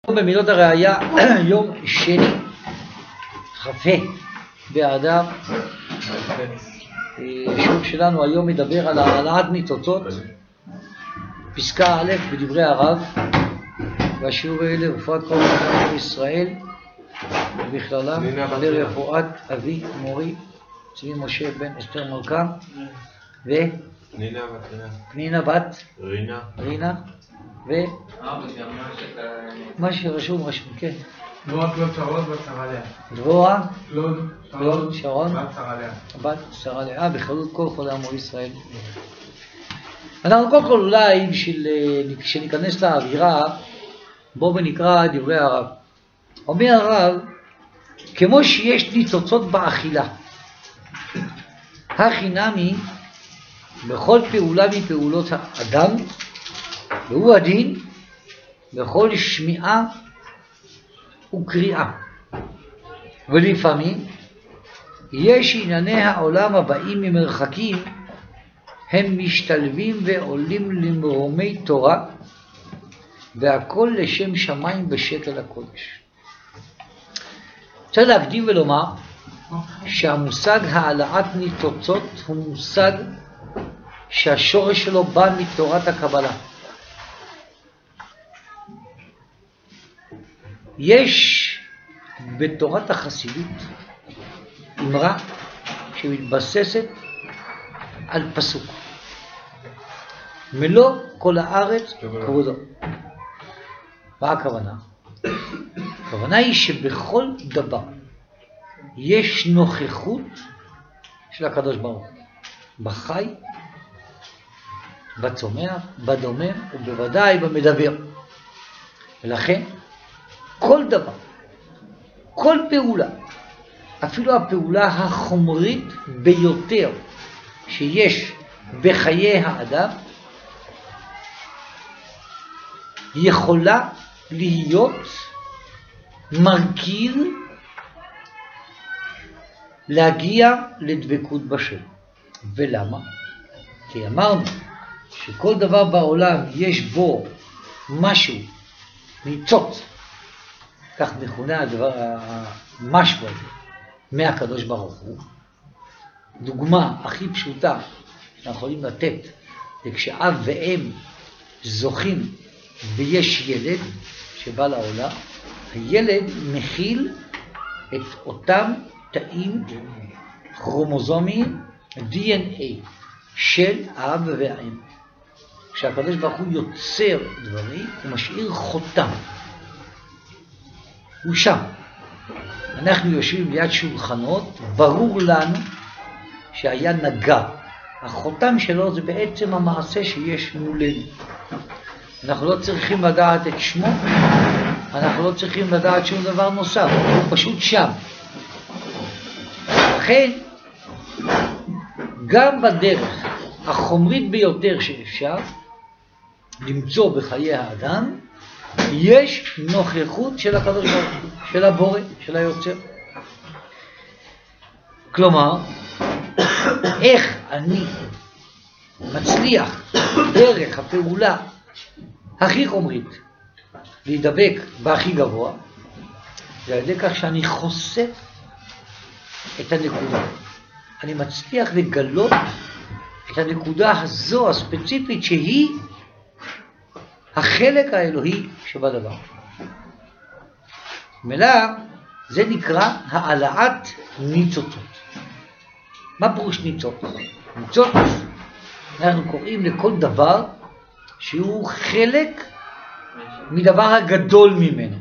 במילות הראייה, יום שני, כ"ה באדר. השיעור שלנו היום מדבר על העלאת ניצוצות, פסקה א' בדברי הרב, והשיעור האלה רפואת כל בני ישראל, ובכללם לרפואת אבי מורי צבי משה בן אסתר מלכה פנינה בת רינה מה שרשום, כן. דבורה קלוד שרון בת שרה דבורה קלוד שרון בת שרה לאה, בכללות כל חולי עמו ישראל. אנחנו קודם כל אולי כשניכנס לאווירה, בואו ונקרא דברי הרב. אומר הרב, כמו שיש ניצוצות באכילה, החינמי בכל פעולה מפעולות האדם, והוא הדין בכל שמיעה וקריאה. ולפעמים יש ענייני העולם הבאים ממרחקים, הם משתלבים ועולים למרומי תורה, והכל לשם שמיים בשקל הקודש. צריך להקדים ולומר שהמושג העלאת ניצוצות הוא מושג שהשורש שלו בא מתורת הקבלה. יש בתורת החסידות אמרה שמתבססת על פסוק, מלוא כל הארץ כבודו. מה הכוונה? הכוונה היא שבכל דבר יש נוכחות של הקדוש ברוך הוא, בחי, בצומח, בדומם ובוודאי במדבר. ולכן כל דבר, כל פעולה, אפילו הפעולה החומרית ביותר שיש בחיי האדם, יכולה להיות מרכיב להגיע לדבקות בשם. ולמה? כי אמרנו שכל דבר בעולם יש בו משהו, ניצוץ, כך מכונה הדבר, המשהו הזה, מהקדוש ברוך הוא. דוגמה הכי פשוטה שאנחנו יכולים לתת, זה כשאב ואם זוכים ויש ילד שבא לעולם, הילד מכיל את אותם תאים כרומוזומיים, DNA, של האב והאם. כשהקדוש ברוך הוא יוצר דברים, הוא משאיר חותם. הוא שם. אנחנו יושבים ליד שולחנות, ברור לנו שהיה נגע. החותם שלו זה בעצם המעשה שיש מולנו. אנחנו לא צריכים לדעת את שמו, אנחנו לא צריכים לדעת שום דבר נוסף, הוא פשוט שם. לכן, גם בדרך החומרית ביותר שאפשר למצוא בחיי האדם, יש נוכחות של הקדוש ברוך הוא, של הבורא, של היוצר. כלומר, איך אני מצליח דרך הפעולה הכי חומרית להידבק בהכי גבוה, זה על ידי כך שאני חושף את הנקודה. אני מצליח לגלות את הנקודה הזו הספציפית שהיא החלק האלוהי שבדבר. מלא, זה נקרא העלאת ניצוצות. מה פירוש ניצוץ? ניצוץ, אנחנו קוראים לכל דבר שהוא חלק מדבר הגדול ממנו.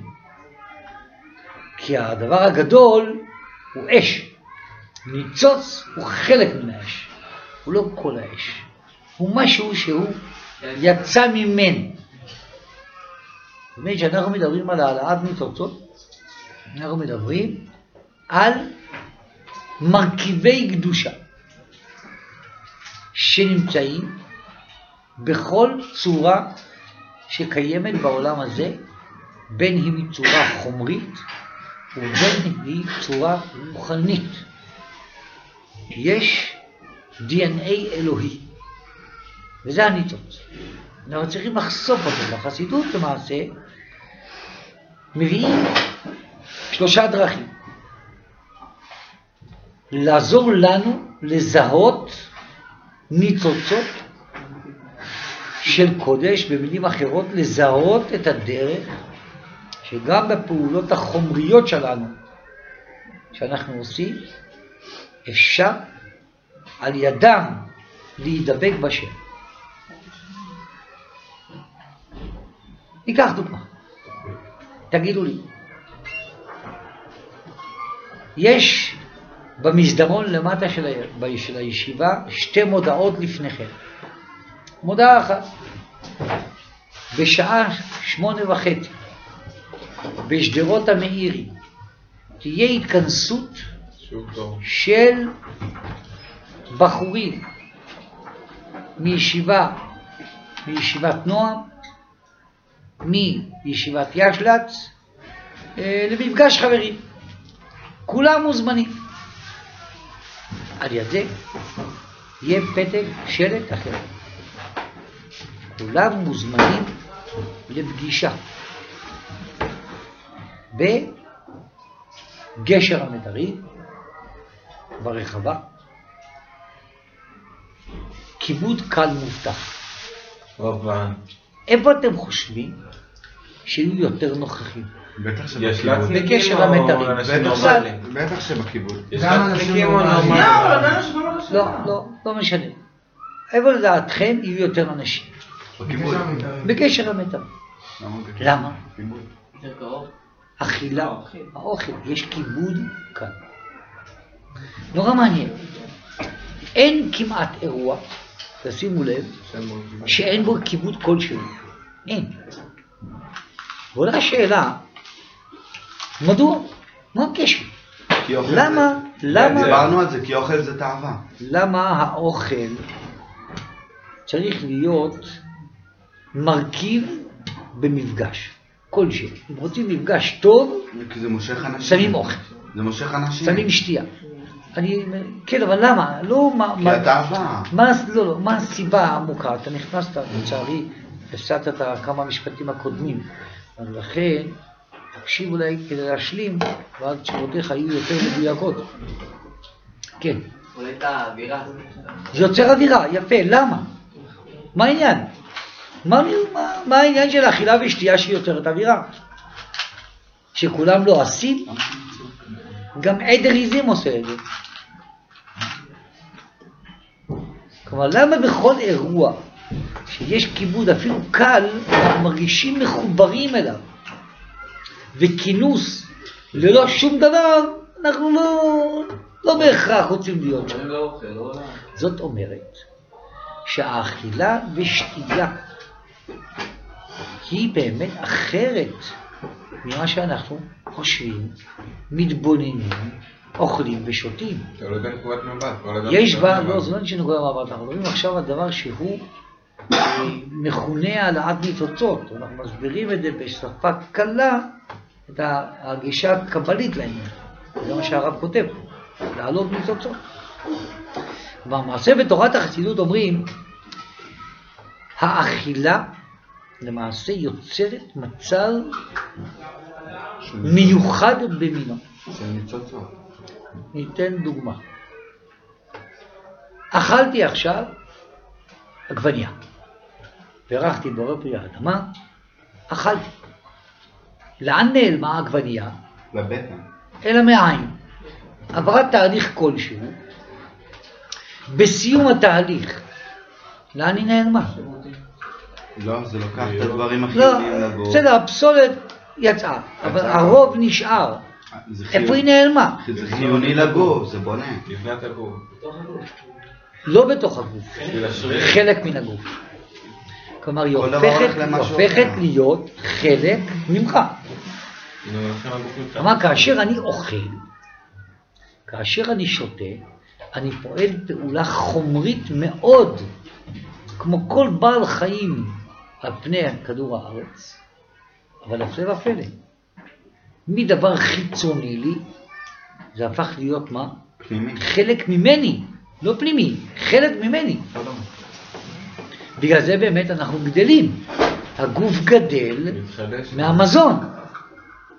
כי הדבר הגדול הוא אש. ניצוץ הוא חלק מן האש. הוא לא כל האש. הוא משהו שהוא יצא ממנו. זאת אומרת שאנחנו מדברים על העלאת ניצוצות, אנחנו מדברים על מרכיבי קדושה שנמצאים בכל צורה שקיימת בעולם הזה, בין היא מצורה חומרית ובין היא צורה רוחנית. יש DNA אלוהי, וזה הניצוץ. אנחנו צריכים לחשוף אותו. בחסידות למעשה מביאים 3 דרכים. לעזור לנו לזהות ניצוצות של קודש, במילים אחרות, לזהות את הדרך שגם בפעולות החומריות שלנו, שאנחנו עושים, אפשר על ידם להידבק בשם. ניקח דוגמה. תגידו לי, יש במסדרון למטה של הישיבה 2 מודעות לפניכם. מודעה אחת, בשעה 8:30 בשדרות המאירי תהיה התכנסות של בחורים מישיבת נועם, מישיבת ישל"צ, למפגש חברים. כולם מוזמנים. על ידי יהיה פתק שלט אחר. כולם מוזמנים לפגישה בגשר המדרים ברחבה, כיבוד קל מובטח. איפה אתם חושבים שיהיו יותר נוכחים? בטח שבכיבוד. בגשר המדרים. בטח שבכיבוד. גם אנשים לא משנה. איפה לדעתכם יהיו יותר אנשים? בכיבוד. בגשר המדרים. למה? יותר קרוב. אכילה, האוכל, יש כיבוד כאן. נורא מעניין. אין כמעט אירוע, תשימו לב, שאין בו כיבוד כלשהו. אין. ועולה השאלה, מדוע? מה הקשר? למה? דיברנו על זה, כי אוכל זה תאווה. למה האוכל צריך להיות מרכיב במפגש כלשהו? אם רוצים מפגש טוב, כי זה מושך אנשים. שמים אוכל. זה מושך אנשים. שמים שתייה. כן, אבל למה? לא, כי התאווה. מה הסיבה העמוקה? אתה נכנסת, לצערי, הפסדת את כמה משפטים הקודמים. ולכן, תקשיב אולי כדי להשלים, ואז תשובותיך יהיו יותר מדויקות. כן. אולי את האווירה. זה יוצר אווירה, יפה, למה? מה העניין? מה העניין של האכילה ושתייה שהיא יוצרת אווירה? שכולם לא עשים? גם עדר עיזים עושה את זה. כלומר, למה בכל אירוע שיש כיבוד אפילו קל, אנחנו מרגישים מחוברים אליו, וכינוס ללא שום דבר, אנחנו לא בהכרח רוצים להיות שם. זאת אומרת שהאכילה ושתייה היא באמת אחרת ממה שאנחנו חושבים, מתבוננים, אוכלים ושותים. אתה לא יודע נקודת מבט. יש בה, לא, זה לא נשאר נקודת מבט, אנחנו מדברים עכשיו על דבר שהוא מכונה העלאת ניצוצות. אנחנו מסבירים את זה בשפה קלה, את הגישה הקבלית לעניין. זה מה שהרב כותב, להעלות ניצוצות. במעשה בתורת החסידות אומרים, האכילה למעשה יוצרת מצב מיוחד במינו. של ניצוצות. ניתן דוגמה. אכלתי עכשיו עגבנייה. פרחתי בורא פרי האדמה, אכלתי. לאן נעלמה העגבנייה? לבטן. אלא מהעין. עברה תהליך כלשהו. בסיום התהליך, לאן היא נעלמה? לא, זה לוקח את הדברים החיוניים לגוף. בסדר, הפסולת יצאה, אבל הרוב נשאר. איפה היא נעלמה? זה חיוני לגוף, זה בונה. לבנת הגוף. לא בתוך הגוף, חלק מן הגוף. כלומר, היא הופכת להיות חלק ממך. כלומר, כאשר אני אוכל, כאשר אני שותה, אני פועל פעולה חומרית מאוד, כמו כל בעל חיים על פני כדור הארץ, אבל הפלא ופלא. מדבר חיצוני לי, זה הפך להיות מה? פנימי. חלק ממני, לא פנימי, חלק ממני. בגלל זה באמת אנחנו גדלים. הגוף גדל מהמזון.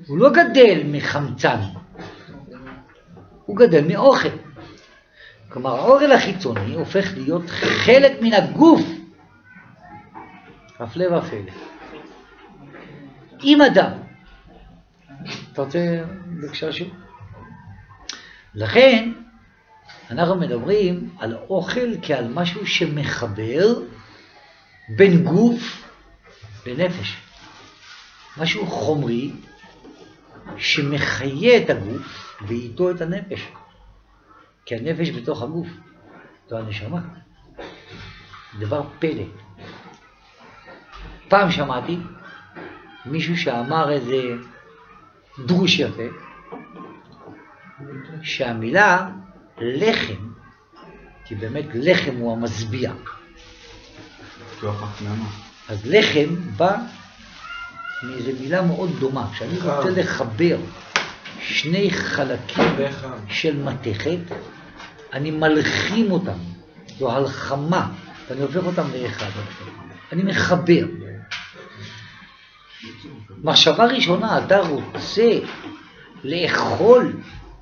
הוא לא גדל מחמצן, הוא גדל מאוכל. כלומר, האוכל החיצוני הופך להיות חלק מן הגוף. הפלא ופלא. עם אדם. אתה רוצה בבקשה שוב? לכן, אנחנו מדברים על אוכל כעל משהו שמחבר בין גוף לנפש. משהו חומרי שמחיה את הגוף ואיתו את הנפש. כי הנפש בתוך הגוף, זו הנשמה. דבר פלא. פעם שמעתי מישהו שאמר איזה דרוש יפה, שהמילה לחם, כי באמת לחם הוא המשביע. אז לחם בא מאיזו מילה מאוד דומה. כשאני רוצה לחבר שני חלקים של מתכת, אני מלחים אותם. זו הלחמה, ואני הופך אותם לאחד. אני מחבר. מחשבה ראשונה, אתה רוצה לאכול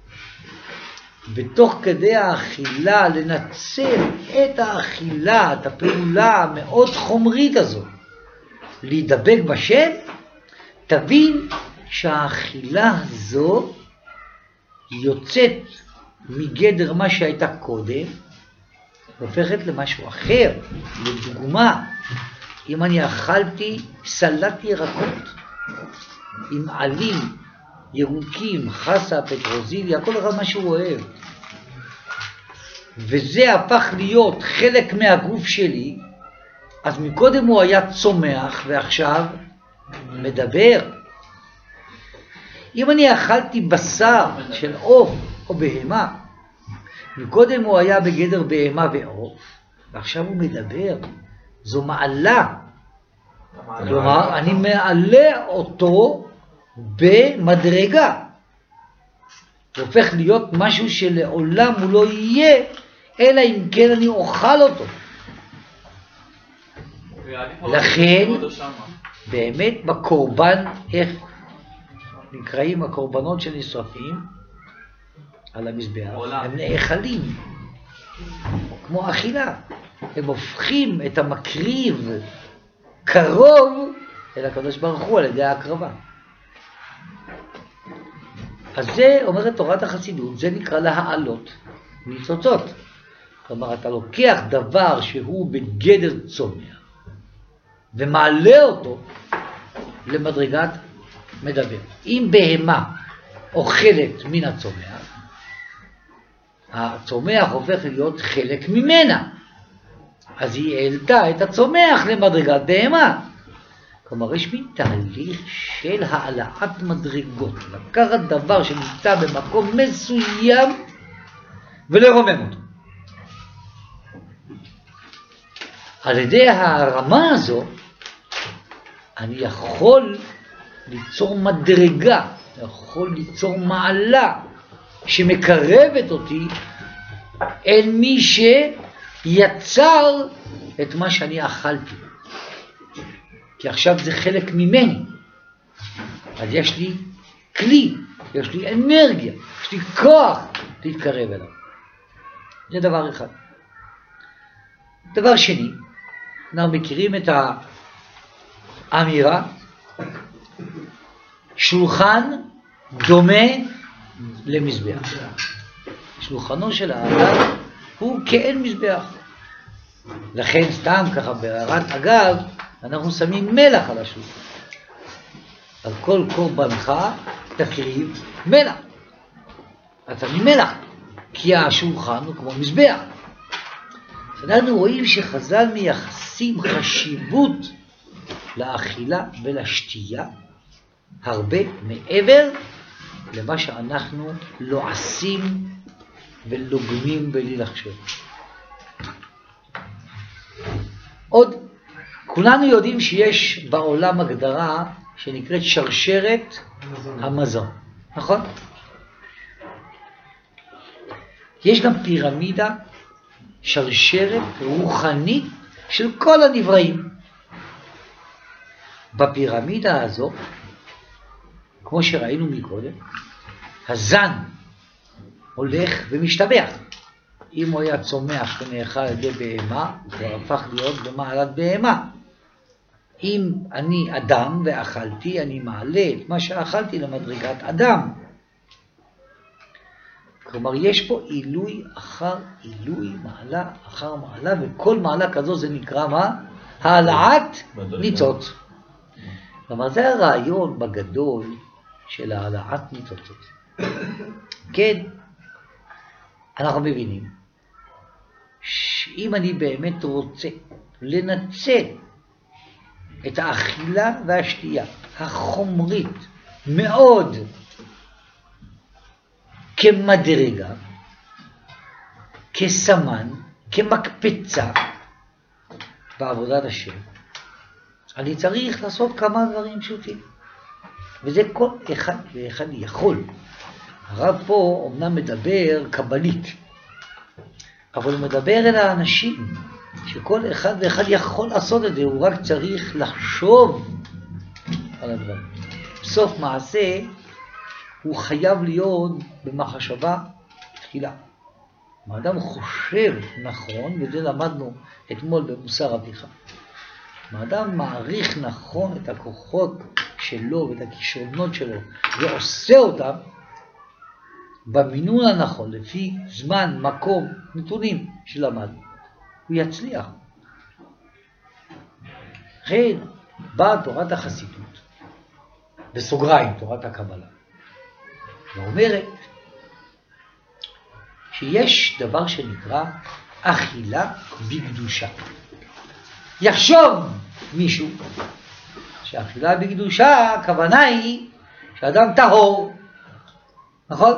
בתוך כדי האכילה, לנצל את האכילה, את הפעולה המאוד חומרית הזו, להידבק בשם, תבין שהאכילה הזו יוצאת מגדר מה שהייתה קודם, והופכת למשהו אחר. לדוגמה, אם אני אכלתי סלט ירקות עם עלים, ירוקים, חסה, פטרוזיליה, כל אחד מה שהוא אוהב, וזה הפך להיות חלק מהגוף שלי, אז מקודם הוא היה צומח ועכשיו מדבר. אם אני אכלתי בשר של עוף או בהמה, מקודם הוא היה בגדר בהמה ועוף, ועכשיו הוא מדבר. זו מעלה. כלומר, אני מעלה אותו במדרגה. זה הופך להיות משהו שלעולם הוא לא יהיה, אלא אם כן אני אוכל אותו. לכן, באמת בקורבן, איך נקראים הקורבנות שנשרפים על המזבח, הם נאכלים, כמו אכילה. הם הופכים את המקריב קרוב אל הקדוש ברוך הוא על ידי ההקרבה. אז זה אומרת תורת החסידות, זה נקרא להעלות ניצוצות. כלומר, אתה לוקח דבר שהוא בגדר צומח ומעלה אותו למדרגת מדבר. אם בהמה אוכלת מן הצומח, הצומח הופך להיות חלק ממנה. אז היא העלתה את הצומח למדרגת בהמה. כלומר, יש מין תהליך של העלאת מדרגות. לקחת דבר שנמצא במקום מסוים ולרומם אותו. על ידי הרמה הזו, אני יכול ליצור מדרגה, יכול ליצור מעלה שמקרבת אותי אל מי שיצר את מה שאני אכלתי. כי עכשיו זה חלק ממני. אז יש לי כלי, יש לי אנרגיה, יש לי כוח להתקרב אליו. זה דבר אחד. דבר שני, אנחנו מכירים את האמירה, שולחן דומה למזבח. שולחנו של האדם הוא כאין מזבח. לכן סתם ככה בהערת אגב, אנחנו שמים מלח על השולחן. על כל קורבנך תקריב מלח. אז אני מלח, כי השולחן הוא כמו מזבח. אנחנו רואים שחז"ל מייחסים חשיבות לאכילה ולשתייה הרבה מעבר למה שאנחנו לועסים ולוגמים בלי לחשוב. עוד, כולנו יודעים שיש בעולם הגדרה שנקראת שרשרת המזון, נכון? יש גם פירמידה, שרשרת רוחנית של כל הנבראים. בפירמידה הזו, כמו שראינו מקודם, הזן הולך ומשתבח. אם הוא היה צומח ונאכל על ידי בהמה, הוא כבר הפך להיות במעלת בהמה. אם אני אדם ואכלתי, אני מעלה את מה שאכלתי למדרגת אדם. כלומר, יש פה עילוי אחר עילוי, מעלה אחר מעלה, וכל מעלה כזו זה נקרא מה? העלאת ניצוץ. כלומר, זה הרעיון בגדול של העלאת ניצוצות. כן, אנחנו מבינים שאם אני באמת רוצה לנצל את האכילה והשתייה החומרית מאוד כמדרגה, כסמן, כמקפצה בעבודת השם, אני צריך לעשות כמה דברים פשוטים, וזה כל אחד ואחד יכול. הרב פה אומנם מדבר קבלית, אבל הוא מדבר אל האנשים שכל אחד ואחד יכול לעשות את זה, הוא רק צריך לחשוב על הדברים. בסוף מעשה הוא חייב להיות במחשבה תחילה. האדם חושב נכון, וזה למדנו אתמול במוסר אביך. האדם מעריך נכון את הכוחות שלו ואת הכישרונות שלו, ועושה אותם במינון הנכון, לפי זמן, מקום, נתונים שלמד, הוא יצליח. לכן באה תורת החסידות, בסוגריים תורת הקבלה, ואומרת שיש דבר שנקרא אכילה בקדושה. יחשוב מישהו שאכילה בקדושה, הכוונה היא שאדם טהור, נכון?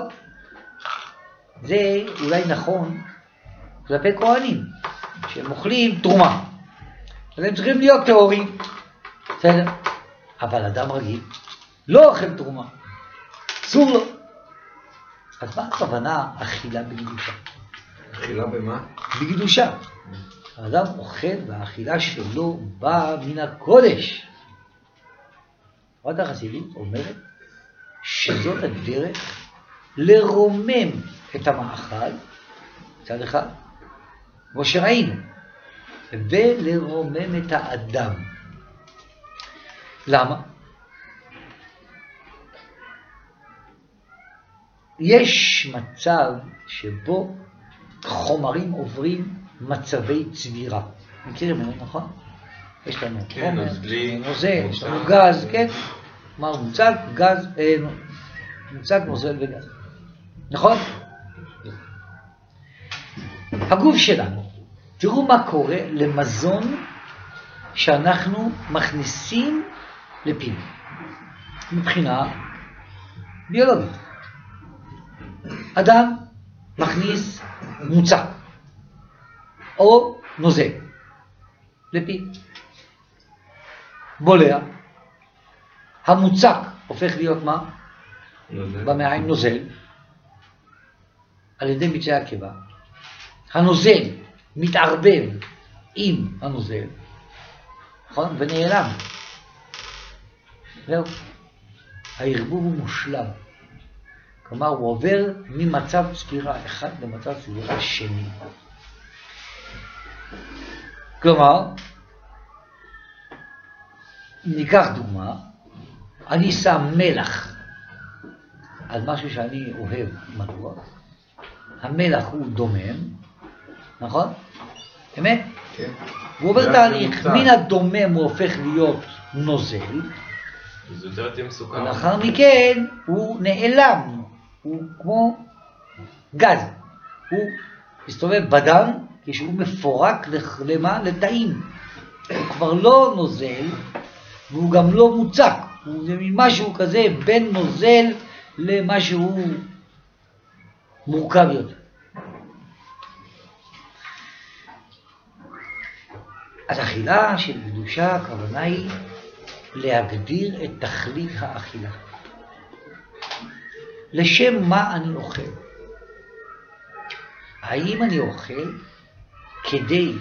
זה אולי נכון כלפי כהנים שהם אוכלים תרומה, אז הם צריכים להיות טהורים, בסדר? אבל אדם רגיל לא אוכל תרומה, אסור לו. אז מה הכוונה אכילה בקדושה? אכילה במה? בקדושה. האדם אוכל והאכילה שלו באה מן הקודש. תורת החסידות אומרת שזאת הדרך לרומם את המאכל, מצד אחד, כמו שראינו, ולרומם את האדם. למה? יש מצב שבו חומרים עוברים מצבי צבירה. מכירים לנו, נכון? יש לנו חומר, נוזל, יש לנו גז, כן? כלומר, מוצק, גז, מוצק, נוזל וגז. נכון? הגוף שלנו, תראו מה קורה למזון שאנחנו מכניסים לפינו, מבחינה ביולוגית. אדם מכניס מוצק או נוזל לפיו, בולע, המוצק הופך להיות מה? במעיים נוזל, על ידי ביצי הקיבה. הנוזל מתערבב עם הנוזל, נכון? ונעלם. זהו. הערבוב הוא מושלם. כלומר, הוא עובר ממצב צבירה אחד למצב צבירה שני. כלומר, ניקח דוגמה, אני שם מלח על משהו שאני אוהב מדוע. המלח הוא דומם, נכון? אמת? כן. הוא עובר תהליך, מן הדומם הוא הופך להיות נוזל, זה יותר תהיה מסוכר. ולאחר מכן הוא נעלם, הוא כמו גז, הוא מסתובב בדם כשהוא מפורק למה? לתאים. הוא כבר לא נוזל והוא גם לא מוצק, זה משהו כזה בין נוזל למשהו מורכב יותר. אז אכילה של קדושה, הכוונה היא להגדיר את תכלית האכילה. לשם מה אני אוכל? האם אני אוכל כדי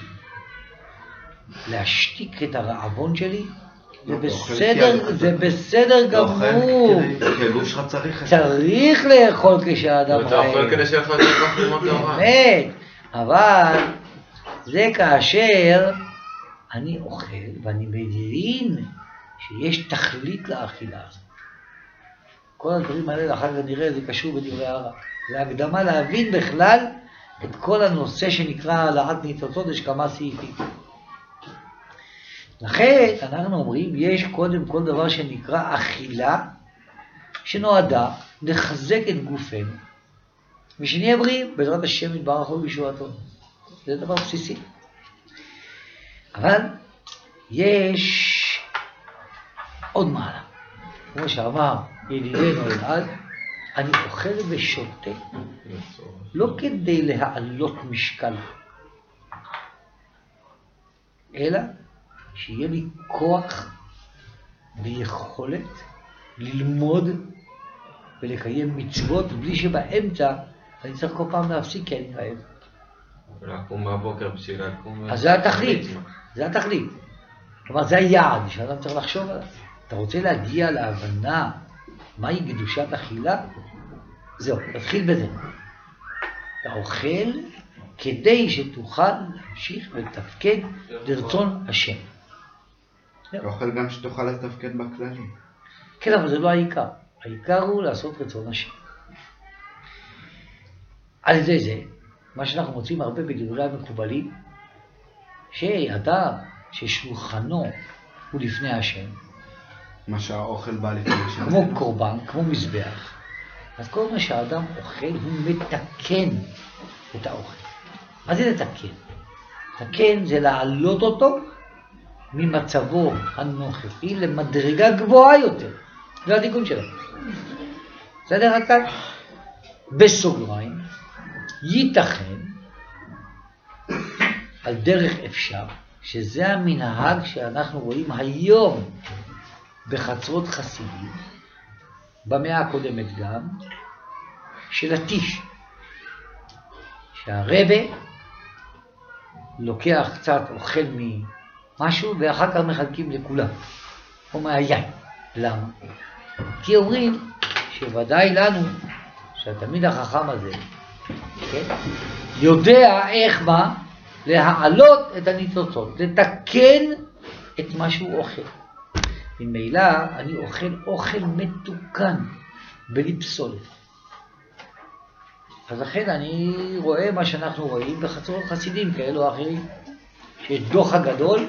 להשתיק את הרעבון שלי? זה בסדר גמור. הגוף שלך צריך את זה. צריך לאכול כשהאדם אתה אוכל כדי שיהיה לך יותר כוח ללמוד תורה. באמת, אבל זה כאשר אני אוכל ואני מבין שיש תכלית לאכילה הזאת. כל הדברים האלה אחר כך נראה, זה קשור בדברי הרב. זה הקדמה להבין בכלל את כל הנושא שנקרא העלאת ניצוצות, יש כמה סעיפים. לכן אנחנו אומרים, יש קודם כל דבר שנקרא אכילה, שנועדה לחזק את גופנו, ושנהיה בריאים, בעזרת השם יתברך ובישועתו. זה דבר בסיסי. אבל יש עוד מעלה. כמו שאמר ידידנו אלעד, אני אוכל ושותה לא כדי להעלות משקל, אלא שיהיה לי כוח ויכולת ללמוד ולקיים מצוות בלי שבאמצע אני צריך כל פעם להפסיק כי אני רעב. ולקום בבוקר בשביל לקום... אז זה התכלית, זה התכלית. כלומר זה היעד שאדם צריך לחשוב עליו. אתה רוצה להגיע להבנה מהי קדושת אכילה? זהו, תתחיל בזה. אתה אוכל כדי שתוכל להמשיך ולתפקד לרצון השם. אתה אוכל גם שתוכל לתפקד בכללי. כן, אבל זה לא העיקר. העיקר הוא לעשות רצון השם. על ידי זה, מה שאנחנו מוצאים הרבה בדברי המקובלים, שאדם ששולחנו הוא לפני השם, מה שהאוכל בא לפני השם. כמו קורבן, כמו מזבח, אז כל מה שהאדם אוכל הוא מתקן את האוכל. מה זה לתקן? לתקן זה להעלות אותו ממצבו הנוכחי למדרגה גבוהה יותר. זה התיקון שלו. בסדר כאן? בסוגריים, ייתכן על דרך אפשר, שזה המנהג שאנחנו רואים היום בחצרות חסידים, במאה הקודמת גם, של הטיש. שהרבא לוקח קצת אוכל ממשהו ואחר כך מחלקים לכולם, או מהיין. למה? כי אומרים שוודאי לנו שהתלמיד החכם הזה, כן, יודע איך מה? להעלות את הניצוצות, לתקן את מה שהוא אוכל. ממילא אני אוכל מתוקן, בלי פסולת. אז לכן אני רואה מה שאנחנו רואים בחצרות חסידים כאלו או אחרים, שיש דוח הגדול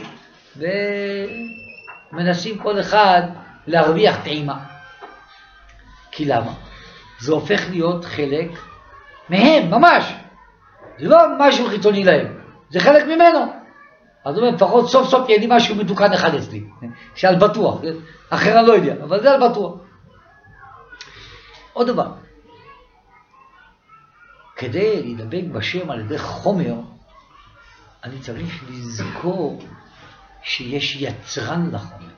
ומנסים כל אחד להרוויח טעימה. כי למה? זה הופך להיות חלק מהם, ממש. זה לא משהו חיצוני להם, זה חלק ממנו. אז הוא אומר, לפחות סוף סוף יהיה לי משהו מתוקן אחד אצלי, שעל בטוח, אחר אני לא יודע, אבל זה על בטוח. עוד דבר, כדי להידבק בשם על ידי חומר, אני צריך לזכור שיש יצרן לחומר.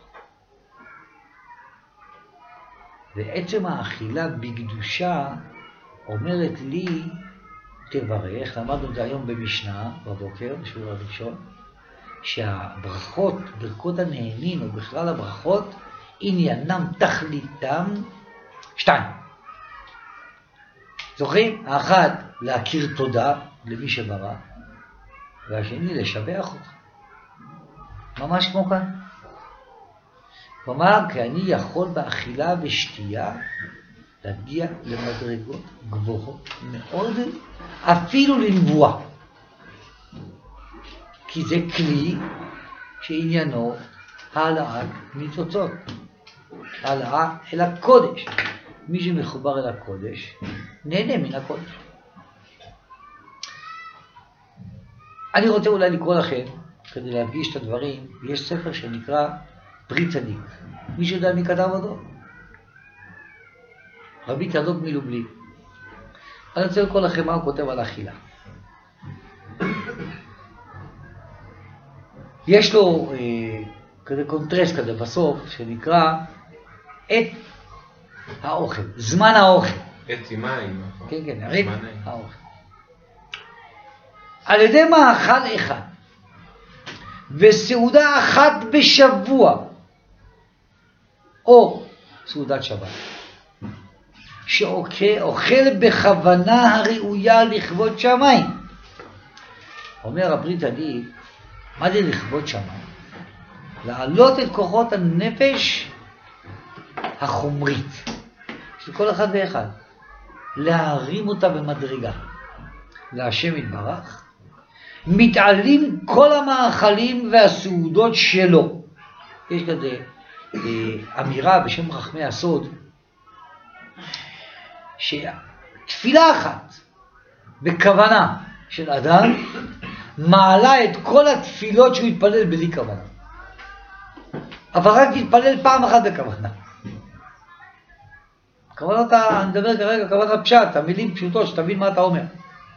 ועצם האכילה בקדושה אומרת לי, תברך, למדנו את זה היום במשנה, בבוקר, בשיעור הראשון, שהברכות, ברכות הנהנין, או בכלל הברכות, עניינם תכליתם שתיים. זוכרים? האחד, להכיר תודה למי שברא, והשני, לשבח אותך. ממש כמו כאן. כלומר, כי אני יכול באכילה ושתייה להגיע למדרגות גבוהות מאוד, אפילו לנבואה. כי זה כלי שעניינו העלאת ניצוצות. העלאה אל הקודש. מי שמחובר אל הקודש, נהנה מן הקודש. אני רוצה אולי לקרוא לכם, כדי להדגיש את הדברים, יש ספר שנקרא פרי צדיק. מי שיודע מי כתב אותו? רבי צדוק מלובלין. אני רוצה לקרוא לכם מה הוא כותב על האכילה. יש לו כזה קונטרסט כזה בסוף, שנקרא את האוכל, זמן האוכל. את מים. כן, כן, את האוכל. על ידי מאכל אחד, וסעודה אחת בשבוע, או סעודת שבת, שאוכל בכוונה הראויה לכבוד שמיים. אומר הברית הדין, מה זה לכבוד שמיים? להעלות את כוחות הנפש החומרית של כל אחד ואחד, להרים אותה במדרגה להשם יתברך. מתעלים כל המאכלים והסעודות שלו. יש כזה אמירה בשם חכמי הסוד, שתפילה אחת בכוונה של אדם מעלה את כל התפילות שהוא יתפלל בלי כוונה. אבל רק תתפלל פעם אחת בכוונה. כוונות, אני מדבר כרגע כוונת פשט, המילים פשוטות שתבין מה אתה אומר.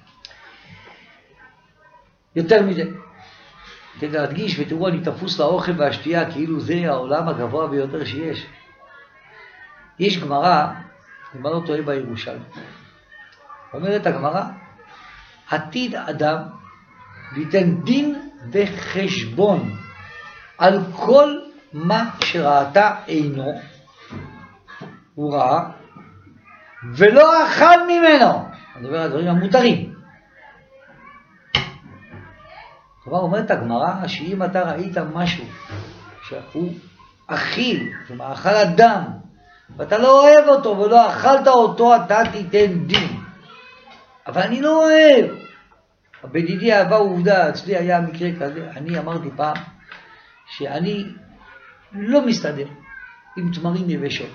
יותר מזה, כדי להדגיש ותראו, אני תפוס לאוכל והשתייה כאילו זה העולם הגבוה ביותר שיש. יש גמרא, אני לא טועה בירושלים, אומרת הגמרא, עתיד אדם ליתן דין וחשבון על כל מה שראתה עינו, הוא ראה, ולא אכל ממנו. אני מדבר על הדברים המותרים. כלומר, אומרת הגמרא, שאם אתה ראית משהו שהוא אכיל, מאכל אדם, ואתה לא אוהב אותו ולא אכלת אותו, אתה תיתן דין. אבל אני לא אוהב. בדידי אהבה עובדה, אצלי היה מקרה כזה, אני אמרתי פעם, שאני לא מסתדר עם תמרים יבשות.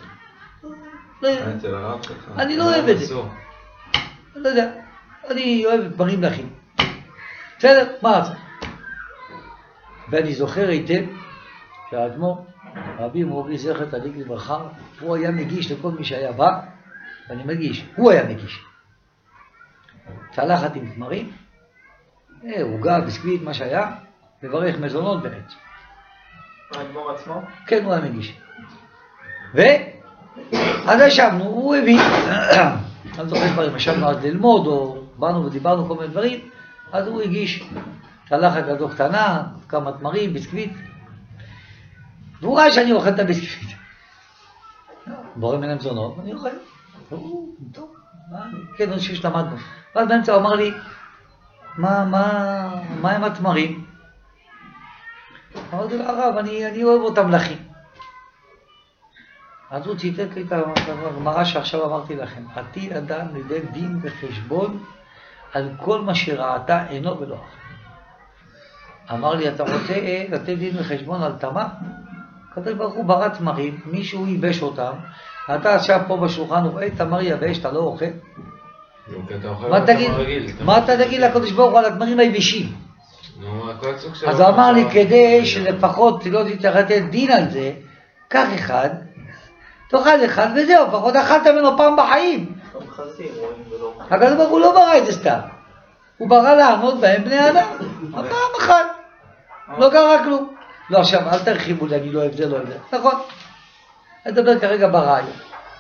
אני לא אוהב את זה. אני לא יודע, אני אוהב תמרים לחים. בסדר, מה רצה? ואני זוכר היטב שהאדמו"ר, רבי מורי זכר צדיק לברכה, הוא היה מגיש לכל מי שהיה בא, ואני מגיש, הוא היה מגיש. צלחת עם תמרים, עוגה, ביסקוויט, מה שהיה, מברך מזונות באמת. האדמו"ר עצמו? כן, הוא היה מגיש. ואז ישבנו, הוא הביא, אני זוכר כבר, ישבנו אז ללמוד, או באנו ודיברנו כל מיני דברים, אז הוא הגיש צלחת כזו קטנה, כמה תמרים, ביסקוויט, והוא ראה שאני אוכל את הביסקוויט. בורא מן המזונות, אני אוכל. טוב, כן, עוד שיש למדנו. ואז באמצע הוא אמר לי, מה עם התמרים? אמרתי לו, הרב, אני אוהב אותם לחים. אז הוא ציטט לי את הגמרא שעכשיו אמרתי לכם, עתיד אדם ליתן דין וחשבון על כל מה שראתה עינו ולא אכל. אמר לי, אתה רוצה לתת דין וחשבון על תמר? הקדוש ברוך הוא ברא תמרים, מישהו ייבש אותם, אתה עכשיו פה בשולחן ורואה תמר יבש, אתה לא אוכל? מה אתה תגיד לקדוש ברוך הוא על התמרים היבשים? אז הוא אמר לי, כדי שלפחות לא תצטרך לתת דין על זה, קח אחד, תאכל אחד וזהו, לפחות אכלת ממנו פעם בחיים. הקדוש ברוך הוא לא ברא את זה סתם, הוא ברא לענות בהם בני אדם, פעם אחת, לא קרה כלום. לא, עכשיו, אל תרחיבו לי, אני לא אוהב זה, לא אוהב זה. נכון. אני מדבר כרגע ברעיון.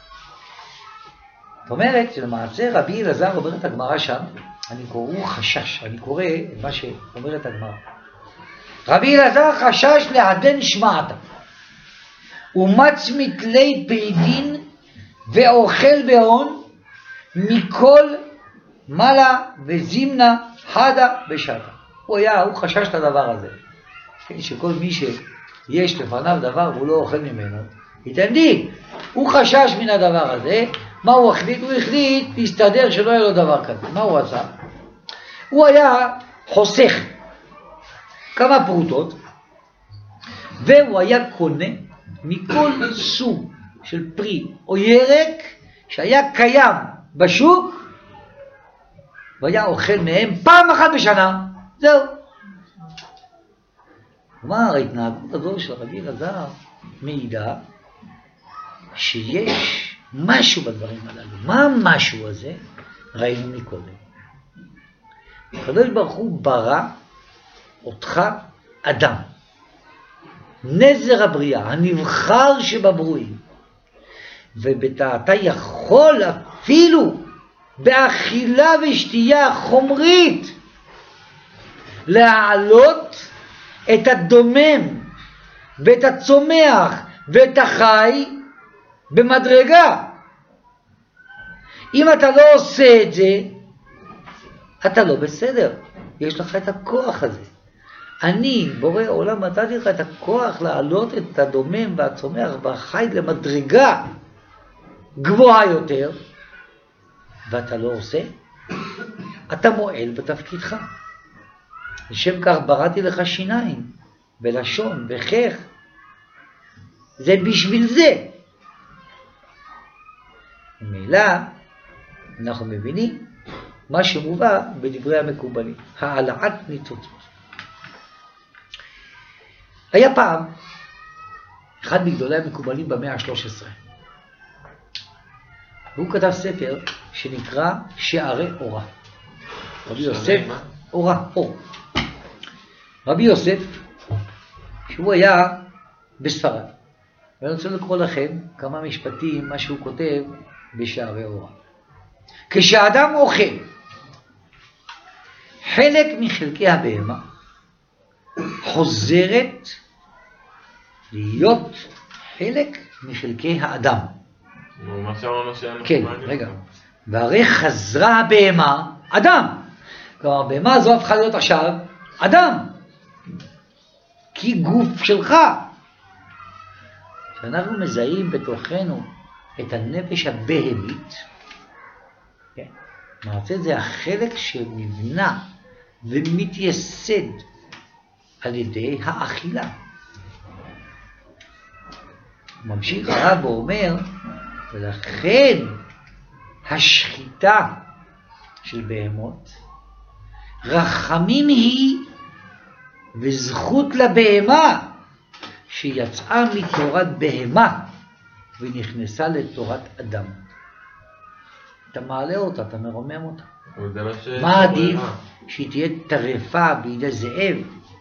זאת אומרת, שלמעשה רבי אלעזר אומרת הגמרא שם, הוא חשש, אני קורא מה שאומרת הגמרא. רבי אלעזר חשש לעדן שמעתה. ומץ מתלי פרידין ואוכל בהון מכל מלה וזימנה חדה בשעתה. הוא חשש את הדבר הזה. שכל מי שיש לפניו דבר והוא לא אוכל ממנו, ייתן דין. הוא חשש מן הדבר הזה. מה הוא החליט? הוא החליט להסתדר שלא יהיה לו דבר כזה. מה הוא עשה? הוא היה חוסך כמה פרוטות, והוא היה קונה מכל סוג של פרי או ירק שהיה קיים בשוק, והיה אוכל מהם פעם אחת בשנה. זהו. כלומר, ההתנהגות הזו של רבי אלעזר מעידה שיש משהו בדברים הללו. מה המשהו הזה? ראינו מקודם. הקדוש ברוך הוא ברא אותך אדם, נזר הבריאה, הנבחר שבברואים, ואתה יכול אפילו באכילה ושתייה חומרית להעלות את הדומם ואת הצומח ואת החי במדרגה. אם אתה לא עושה את זה, אתה לא בסדר. יש לך את הכוח הזה. אני, בורא עולם, נתתי לך את הכוח להעלות את הדומם והצומח והחי למדרגה גבוהה יותר, ואתה לא עושה, אתה מועל בתפקידך. לשם כך בראתי לך שיניים ולשון וחך. זה בשביל זה. ממילא אנחנו מבינים מה שמובא בדברי המקובלים, העלאת ניצוצות. היה פעם אחד מגדולי המקובלים במאה ה-13. והוא כתב ספר שנקרא שערי אורה. רבי יוסף, אורה, אור. רבי יוסף, שהוא היה בספרד. ואני רוצה לקרוא לכם כמה משפטים, מה שהוא כותב בשערי אורה. כשאדם אוכל חלק מחלקי הבהמה, חוזרת להיות חלק מחלקי האדם. מה שאמרנו שאנחנו כן, מעניין. רגע. והרי חזרה הבהמה אדם. כלומר, הבהמה הזו הפכה להיות עכשיו אדם. כי גוף שלך. כשאנחנו מזהים בתוכנו את הנפש הבהמית, כן? מעשה זה החלק שנבנה ומתייסד על ידי האכילה. ממשיך הרב ואומר, ולכן השחיטה של בהמות, רחמים היא וזכות לבהמה שיצאה מתורת בהמה ונכנסה לתורת אדם. אתה מעלה אותה, אתה מרומם אותה. מה עדיף? שהיא תהיה טרפה בידי זאב,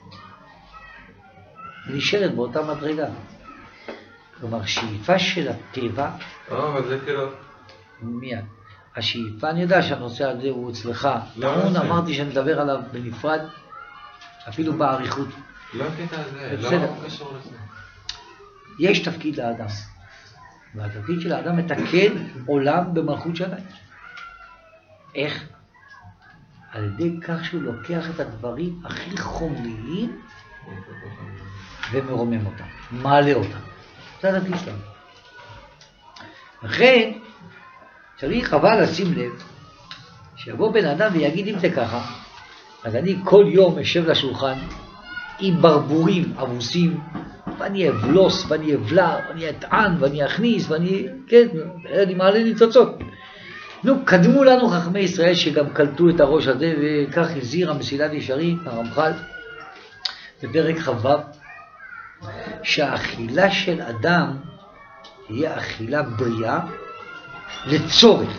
נשארת באותה מדרגה. כלומר, שאיפה של הטבע, אבל זה כאילו... מיד. השאיפה, אני יודע שהנושא הזה הוא אצלך. טעון, אמרתי שנדבר עליו בנפרד, אפילו בעריכות. לא הקטע הזה, בסדר. לא קשור לזה. יש תפקיד לאדם, והתפקיד של האדם מתקן עולם במלכות שמיים. איך? על ידי כך שהוא לוקח את הדברים הכי חומריים ומרומם אותם, מעלה אותם. זה התפקיד שלנו. לכן צריך אבל לשים לב שיבוא בן אדם ויגיד אם זה ככה, אז אני כל יום אשב לשולחן עם ברבורים אבוסים, ואני אבלוס, ואני אבלע, ואני אטען, ואני אכניס, ואני, כן, אני מעלה ניצוצות. נו, קדמו לנו חכמי ישראל שגם קלטו את הראש הזה, וכך הזהיר המסילת ישרים, הרמח"ל, בפרק ח"ו, שהאכילה של אדם תהיה אכילה בריאה לצורך,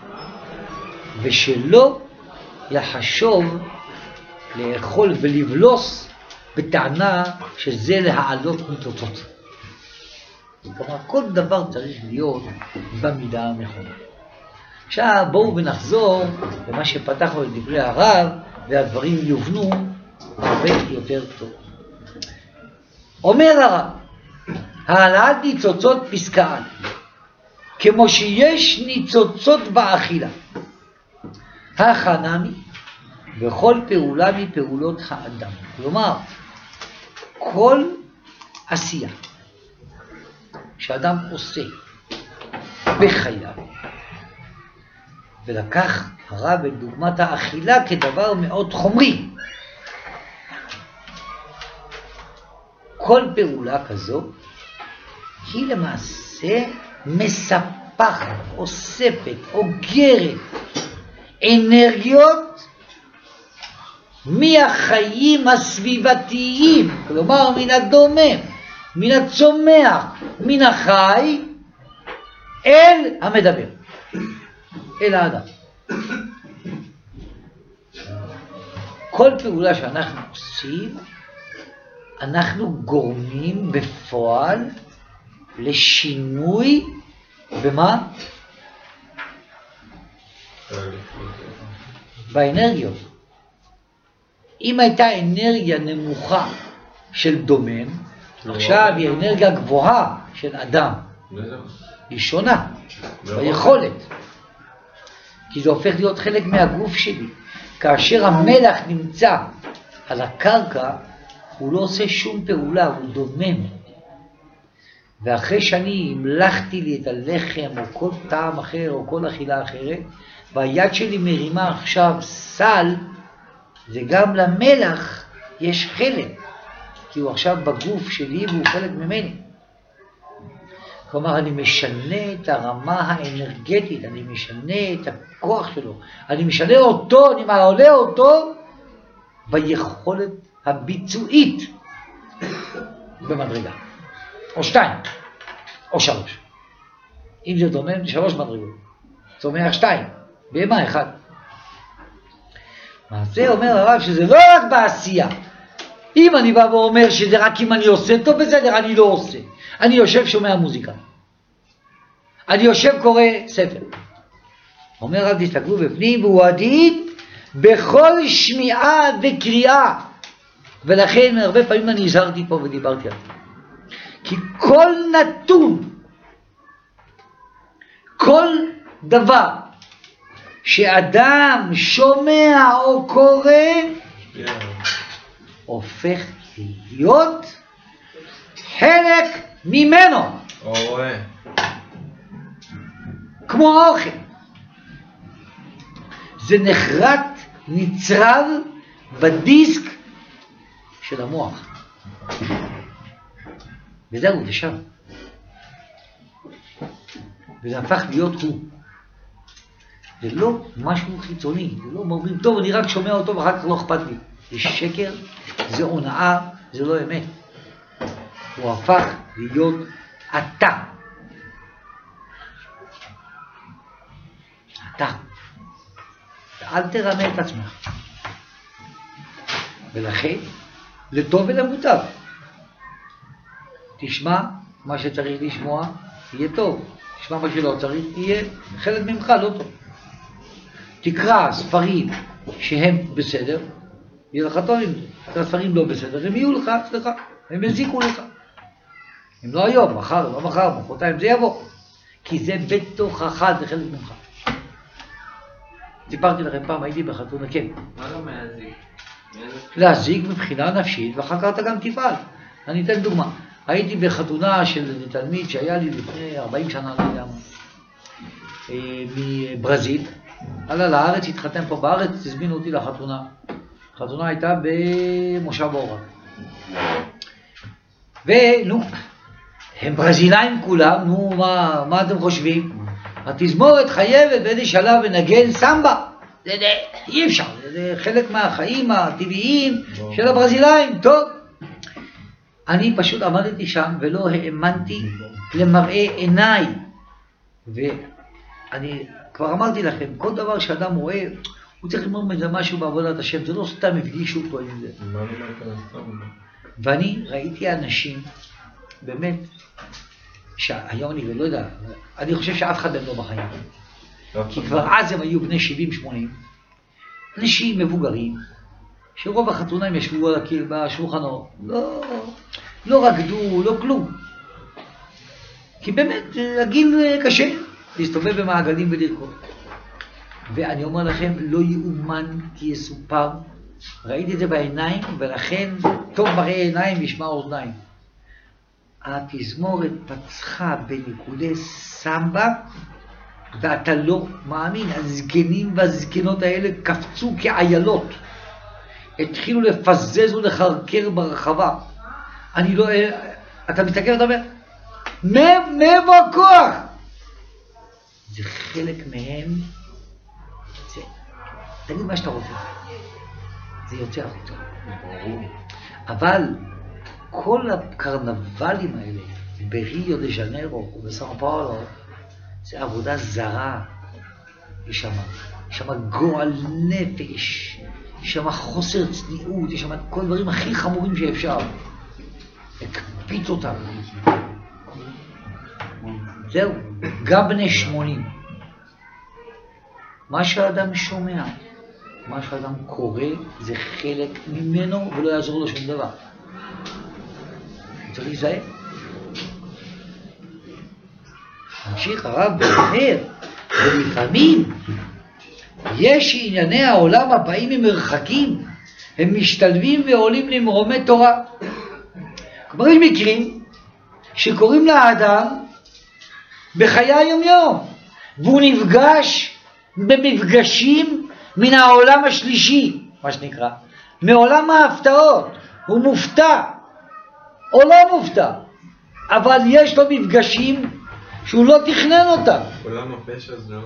ושלא יחשוב לאכול ולבלוס בטענה שזה להעלות ניצוצות. כלומר, כל דבר צריך להיות במידה הנכונה. עכשיו בואו ונחזור למה שפתחנו לדברי הרב, והדברים יובנו הרבה יותר טוב. אומר הרב, העלאת ניצוצות פסקה א', כמו שיש ניצוצות באכילה, הכנמי וכל פעולה מפעולות האדם. כלומר, כל עשייה שאדם עושה בחייו, ולקח הרב את דוגמת האכילה כדבר מאוד חומרי. כל פעולה כזו היא למעשה מספחת, אוספת, אוגרת אנרגיות מהחיים הסביבתיים, כלומר מן הדומם, מן הצומח, מן החי, אל המדבר, אל האדם. כל פעולה שאנחנו עושים, אנחנו גורמים בפועל לשינוי במה? באנרגיות. אם הייתה אנרגיה נמוכה של דומם, עכשיו היא אנרגיה גבוהה של אדם. היא שונה ביכולת. כי זה הופך להיות חלק מהגוף שלי. כאשר המלח נמצא על הקרקע, הוא לא עושה שום פעולה, הוא דומם. ואחרי שאני המלכתי לי את הלחם או כל טעם אחר או כל אכילה אחרת, והיד שלי מרימה עכשיו סל, זה גם למלח יש חלק, כי הוא עכשיו בגוף שלי והוא חלק ממני. כלומר, אני משנה את הרמה האנרגטית, אני משנה את הכוח שלו, אני משנה אותו, אני מעלה אותו ביכולת הביצועית במדרגה. או 2, או 3. אם זה דומם, זה 3 מדרגות. צומח 2, בהמה 1. מה זה אומר הרב שזה לא רק בעשייה. אם אני בא ואומר שזה רק אם אני עושה טוב בסדר, אני לא עושה. אני יושב שומע מוזיקה. אני יושב קורא ספר. אומר רב תסתכלו בפנים, והוא עדין בכל שמיעה וקריאה. ולכן הרבה פעמים אני הזהרתי פה ודיברתי על זה. כי כל נתון, כל דבר שאדם שומע או קורא, הופך להיות חלק ממנו. כמו האוכל. זה נחרט, נצרב בדיסק של המוח. וזהו, זה שם. וזה הפך להיות הוא. זה לא משהו חיצוני, זה לא אומרים, טוב, אני רק שומע אותו ואחר כך לא אכפת לי. זה שקר, זה הונאה, זה לא אמת. הוא הפך להיות אתה. אתה. אל תרמה את עצמך. ולכן, לטוב ולמוטב. תשמע מה שצריך לשמוע, יהיה טוב. תשמע מה שלא צריך, יהיה חלק ממך לא טוב. תקרא ספרים שהם בסדר, יהיה לך טוב עם זה. תקרא ספרים לא בסדר, הם יהיו לך, סליחה, הם יזיקו לך. הם לא היום, מחר, לא מחר, מחרתיים, זה יבוא. כי זה בתוכך, זה חלק ממך. סיפרתי לכם פעם, הייתי בחתונה, כן. מה לא מהזיק? להזיק מבחינה נפשית, ואחר כך אתה גם תפעל. אני אתן דוגמה. הייתי בחתונה של תלמיד שהיה לי לפני 40 שנה, לא יודע מה, מברזיל. עלה לארץ, התחתן פה בארץ, תזמינו אותי לחתונה. החתונה הייתה במושב אורה. ונו, הם ברזילאים כולם, נו, מה אתם חושבים? התזמורת חייבת באיזה שלב ונגן סמבה. אי אפשר, זה חלק מהחיים הטבעיים של הברזילאים, טוב. אני פשוט עמדתי שם ולא האמנתי למראה עיניי. ואני כבר אמרתי לכם, כל דבר שאדם רואה, הוא צריך ללמוד מזה משהו בעבודת השם, זה לא סתם הפגישו אותו עם זה. ואני ראיתי אנשים, באמת, שהיום אני לא יודע, אני חושב שאף אחד מהם לא בחיים. כי כבר אז הם היו בני 70-80, אנשים מבוגרים, שרוב החתונה הם ישבו על הקיר בשולחנות, לא רקדו, לא כלום. כי באמת הגיל קשה להסתובב במעגלים ולרקוד. ואני אומר לכם, לא יאומן כי יסופר. ראיתי את זה בעיניים, ולכן טוב מראה עיניים ישמע אוזניים. התזמורת פצחה בניקודי סמבה, ואתה לא מאמין, הזקנים והזקנות האלה קפצו כעיילות. התחילו לפזז ולחרקר ברחבה. אני לא... אתה מסתכל ואתה אומר, מאיפה הכוח? זה חלק מהם, זה... תגיד מה שאתה רוצה. זה יוצא החוצה. אבל כל הקרנבלים האלה, בריו דה ז'נרו ובסאו פאולו, זה עבודה זרה. יש שם גועל נפש, יש שם חוסר צניעות, יש שם כל הדברים הכי חמורים שאפשר. הקפיץ אותם. זהו, גם בני 80. מה שהאדם שומע, מה שהאדם קורא, זה חלק ממנו ולא יעזור לו שום דבר. צריך להיזהר. ממשיך הרב ואומר, ולפעמים יש ענייני העולם הבאים ממרחקים, הם משתלבים ועולים למרומי תורה. כלומר, יש מקרים שקוראים לאדם בחיי היום-יום, והוא נפגש במפגשים מן העולם השלישי, מה שנקרא, מעולם ההפתעות. הוא מופתע או לא מופתע, אבל יש לו מפגשים שהוא לא תכנן אותם. עולם הפשע זה לא...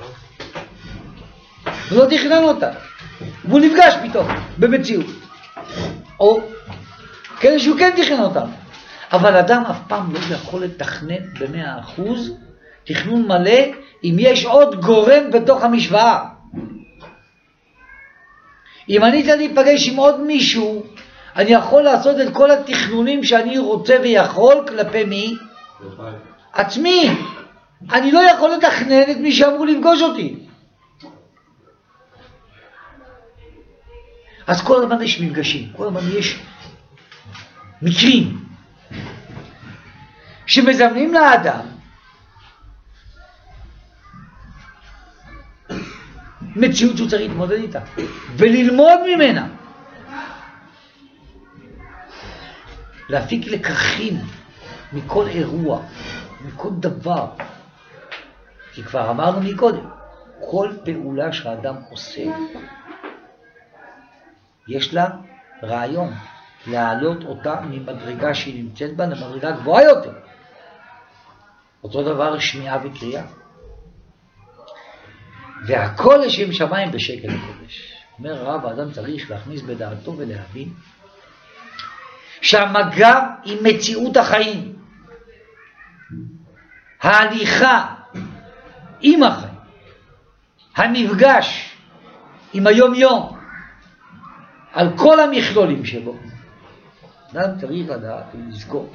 הוא לא תכנן אותם, והוא נפגש פתאום במציאות, או כאלה שהוא כן תכנן אותם. אבל אדם אף פעם לא יכול לתכנן ב100% תכנון מלא אם יש עוד גורם בתוך המשוואה. אם אני צריך להיפגש עם עוד מישהו, אני יכול לעשות את כל התכנונים שאני רוצה ויכול כלפי מי? עצמי. אני לא יכול לתכנן את מי שאמרו לפגוש אותי. אז כל הזמן יש מפגשים, כל הזמן יש מקרים שמזמנים לאדם מציאות שהוא צריך להתמודד איתה וללמוד ממנה, להפיק לקחים מכל אירוע, מכל דבר. כי כבר אמרנו מקודם, כל פעולה שהאדם עושה יש לה רעיון להעלות אותה ממדרגה שהיא נמצאת בה למדרגה גבוהה יותר. אותו דבר שמיעה וקריאה. והכל לשם שמיים בשקל הקודש. אומר הרב, האדם צריך להכניס בדעתו ולהבין שהמגע עם מציאות החיים, ההליכה עם החיים, המפגש עם היום-יום, על כל המכלולים שבו, אדם צריך לדעת ולזכור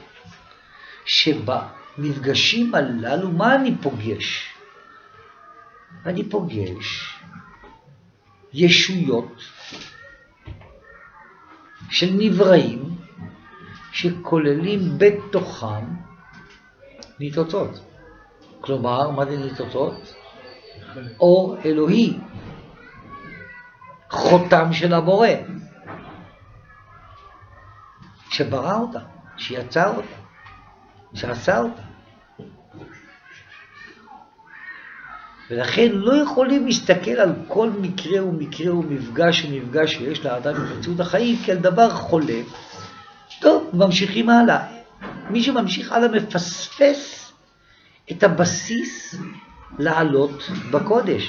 שבמפגשים הללו מה אני פוגש? אני פוגש ישויות של נבראים שכוללים בתוכם ניצוצות. כלומר, מה זה ניצוצות? אור אלוהי, חותם של הבורא, שברא אותה, שיצר אותה, שעשה אותה. ולכן לא יכולים להסתכל על כל מקרה ומקרה ומפגש ומפגש שיש לאדם במציאות החיים כאל דבר חולף. טוב, ממשיכים הלאה. מי שממשיך הלאה מפספס את הבסיס לעלות בקודש.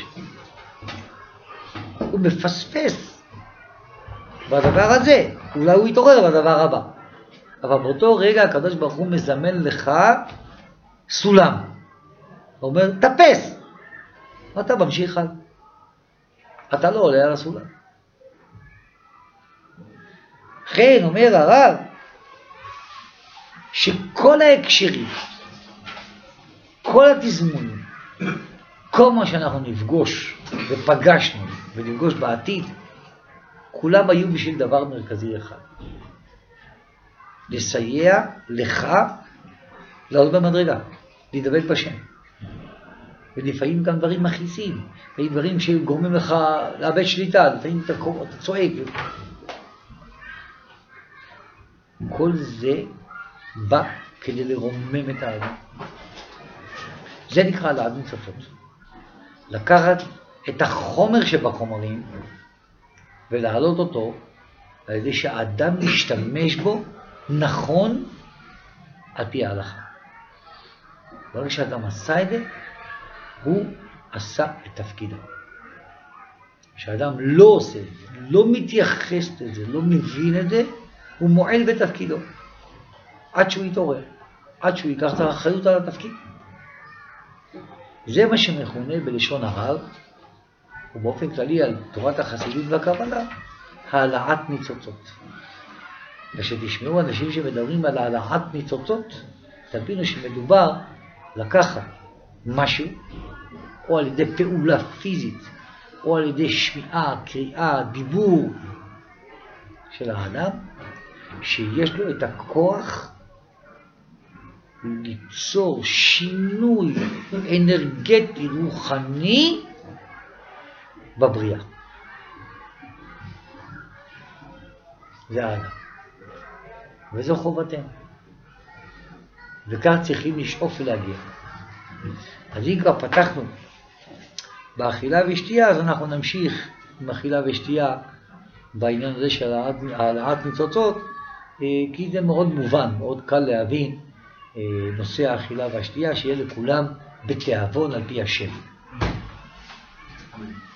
הוא מפספס בדבר הזה, אולי הוא יתעורר בדבר הבא. אבל באותו רגע הקדוש ברוך הוא מזמן לך סולם. הוא אומר, תפס. ואתה ממשיך הלאה. אתה לא עולה על הסולם. כן, אומר הרב, שכל ההקשרים, כל התזמונים, כל מה שאנחנו נפגוש ופגשנו ונפגוש בעתיד, כולם היו בשביל דבר מרכזי אחד. לסייע לך לעלות במדרגה, להידבק בשם. ולפעמים גם דברים מכעיסים, לפעמים דברים שגורמים לך לאבד שליטה, לפעמים אתה צועק. כל זה בא כדי לרומם את האדם. זה נקרא העלאת ניצוצות. לקחת את החומר שבחומרים ולהעלות אותו על ידי שהאדם משתמש בו נכון על פי ההלכה. ברגע שהאדם עשה את זה, הוא עשה את תפקידו. כשאדם לא עושה את זה, לא מתייחס לזה, לא מבין את זה, הוא מועל בתפקידו. עד שהוא יתעורר, עד שהוא ייקח את האחריות על התפקיד. זה מה שמכונה בלשון הרב, ובאופן כללי על תורת החסידות והקבלה, העלאת ניצוצות. ושתשמעו אנשים שמדברים על העלאת ניצוצות, תבינו שמדובר לקחת משהו, או על ידי פעולה פיזית, או על ידי שמיעה, קריאה, דיבור של האדם, שיש לו את הכוח ליצור שינוי אנרגטי רוחני בבריאה. זה האדם. וזו חובתנו. וכך צריכים לשאוף ולהגיע. אז אם כבר פתחנו באכילה ושתייה, אז אנחנו נמשיך עם אכילה ושתייה בעניין הזה של העלאת ניצוצות, כי זה מאוד מובן, מאוד קל להבין נושא האכילה והשתייה, שיהיה לכולם בתיאבון על פי השם.